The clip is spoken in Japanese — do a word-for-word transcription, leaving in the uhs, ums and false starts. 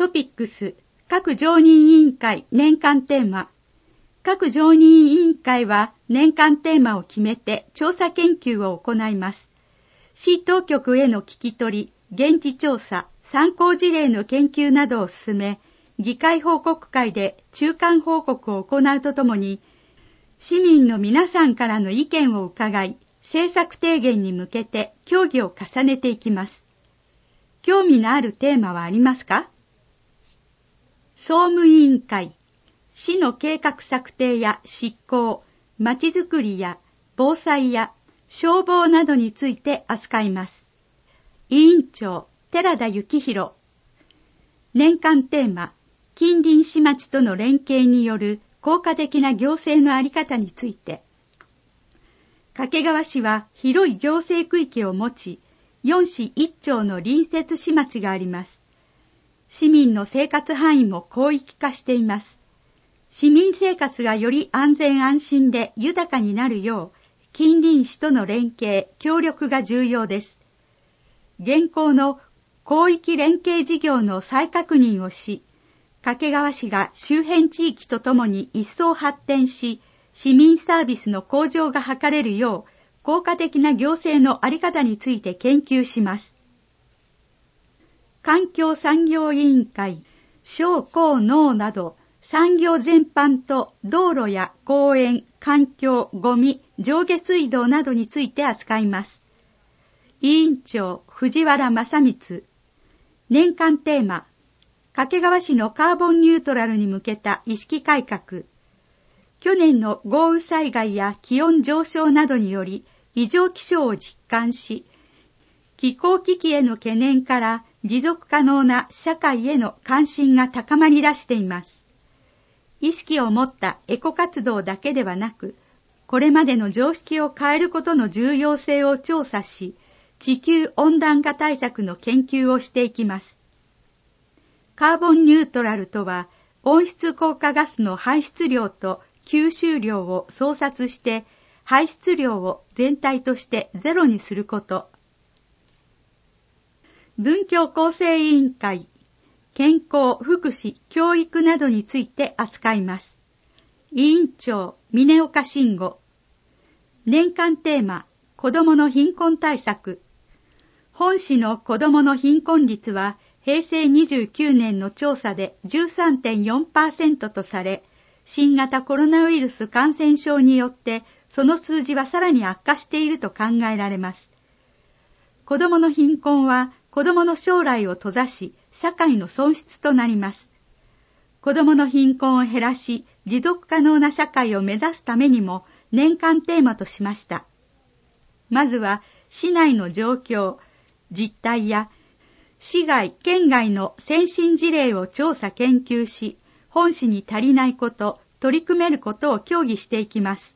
トピックス各常任委員会年間テーマ。各常任委員会は年間テーマを決めて調査研究を行います。市当局への聞き取り、現地調査、参考事例の研究などを進め、議会報告会で中間報告を行うとともに、市民の皆さんからの意見を伺い、政策提言に向けて協議を重ねていきます。興味のあるテーマはありますか？総務委員会、市の計画策定や執行、まちづくりや防災や消防などについて扱います。委員長、寺田幸宏。年間テーマ、近隣市町との連携による効果的な行政の在り方について。掛川市は広い行政区域を持ち、よん市いち町の隣接市町があります。市民の生活範囲も広域化しています。市民生活がより安全安心で豊かになるよう、近隣市との連携、協力が重要です。現行の広域連携事業の再確認をし、掛川市が周辺地域とともに一層発展し、市民サービスの向上が図れるよう、効果的な行政の在り方について研究します。環境産業委員会、商工農など産業全般と道路や公園、環境、ゴミ、上下水道などについて扱います。委員長、藤原正光。年間テーマ、掛川市のカーボンニュートラルに向けた意識改革。去年の豪雨災害や気温上昇などにより異常気象を実感し、気候危機への懸念から持続可能な社会への関心が高まり出しています。意識を持ったエコ活動だけではなく、これまでの常識を変えることの重要性を調査し、地球温暖化対策の研究をしていきます。カーボンニュートラルとは、温室効果ガスの排出量と吸収量を総察して、排出量を全体としてゼロにすること。文教構成委員会、健康、福祉、教育などについて扱います。委員長、峰岡慎吾。年間テーマ、子どもの貧困対策。本市の子どもの貧困率は、平成にじゅうきゅうねんの調査で じゅうさんてんよんパーセント とされ、新型コロナウイルス感染症によって、その数字はさらに悪化していると考えられます。子どもの貧困は、子どもの将来を閉ざし、社会の損失となります。子どもの貧困を減らし、持続可能な社会を目指すためにも年間テーマとしました。まずは、市内の状況、実態や、市外、県外の先進事例を調査研究し、本市に足りないこと、取り組めることを協議していきます。